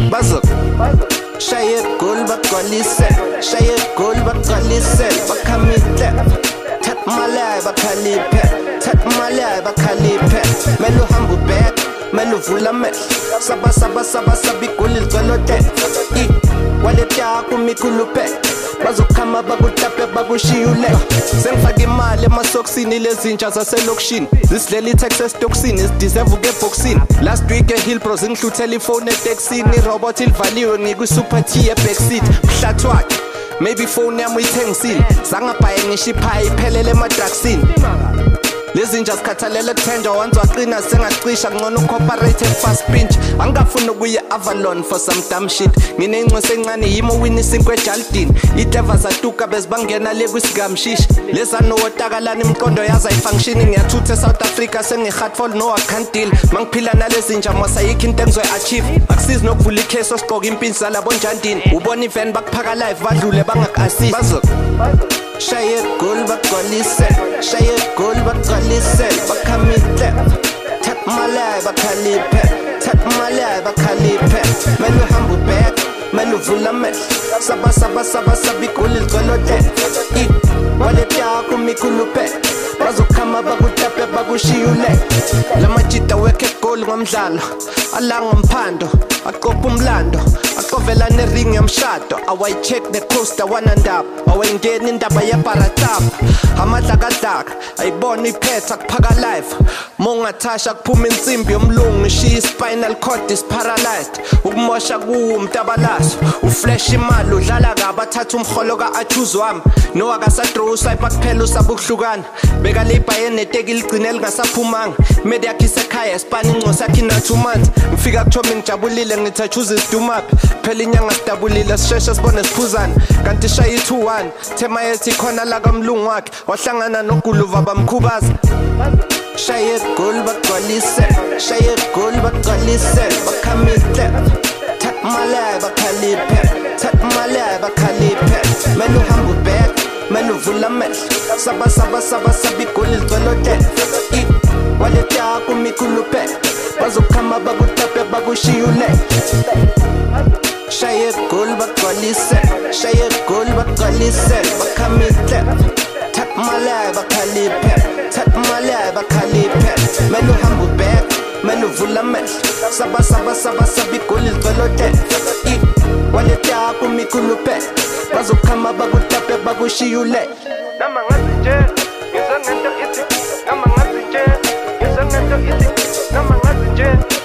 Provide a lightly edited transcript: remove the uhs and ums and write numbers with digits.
Bazuk Shaya gol bagolise Shaya gol bagolise Bakamite Tat malay bakalipe Tat malay bakalipe Melu hambu back Melu vula me Saba sabi kulil golote Wallet yakho mikulupe Bazokama bakutape bakushiyule Sengifaka imali emasokisini lezintsha zaselokishini Zisidlela i-Texas toxin isideserve ukeboxini Last week eHillbros ngihluthela ifone eteksini Irobot ilivaliwe ngikwi-super T e-backseat Mhlathi wakhe maybe phone yami uyithengisile Zangabhaye ngisho iphaya iphelele emadragsini Lezinja zikhathalele kuthenjwa wanzi waqina sengacisha ngcono cooperate fast pinch Angafuna ukuya Avalon for some dumb shit Nginengcwese encane yimo wini sinkwe Jaldini Ideva zatuka bezibangena le kwisigamshishi Leza nowotakalana imqondo yaza ifunction Ngiyathutha eSouth Africa sengi-hardfall no I can't deal Mangiphila nalezinja mwasa yikho into engizoyi-achieve Akusizi nokuvula ikheso sigqoka impinsi zalabo njandini Ubona i-van bakuphaka live badlule bangaku-assist Shaya gol bagolise Shaya gol bagolise Bakamite Tat malay bakalipe Tat malay bakalipe Melu hambu back Melu vula me Saba sabi kulil golote Wallet yakho mikulupe Bazokama bakutape bakushiyule Lamajita weke gol ngomdlalo Alanga mphando Aqopha umlando Aqovela nering yomshado Awayi-check ne-coaster wanandaba Awayingeni indaba yebaratapa Amadlakadlaka ayibona iphetha kuphaka live Mongathasha kuphuma insimbi yomlungu Ngishiya i-spinal cord is paralyzed Ukumosha kuwo umtabalazo Uflash imali udlala kabi athatha umholo ka-Achuz wami No akasadrow usayipha kuphela usabukuhlukana Beka lebhaye neteki ligcine lingasaphumanga Imedi yakhe isekhaya espana ingcosi yakhe inathi umanzi Ngifika kuthome ngijabulile ngithi Achuz isidumaphi Phela inyanga sidabulile sisheshe sibone siphuzana Kanti shaya i-2-1 Thema yethi khona la kamlungu wakhe Wahlangana noguluva bamkhubaza Shaya gol bagolise Shaya gol bagolise Bakamite Tat malay bakalipe Tat malay bakalipe Melu hambu back Melu vula me Saba sabi kulil golote Wallet yakho mikulupe Bazokama bakutape bakushiyule Shaya gol bagolise Shaya gol bagolise Bakamite Tat malay bakalipe Tat malay bakalipe Melu hambu back Melu vula me Saba sabi kulil golote Wallet yakho mikulupe Bazokama bakutape bakushiyule Nama ngazi nje Ngizwa ngento ithi Nama ngazi nje Ngizwa ngento ithi Nama ngazi nje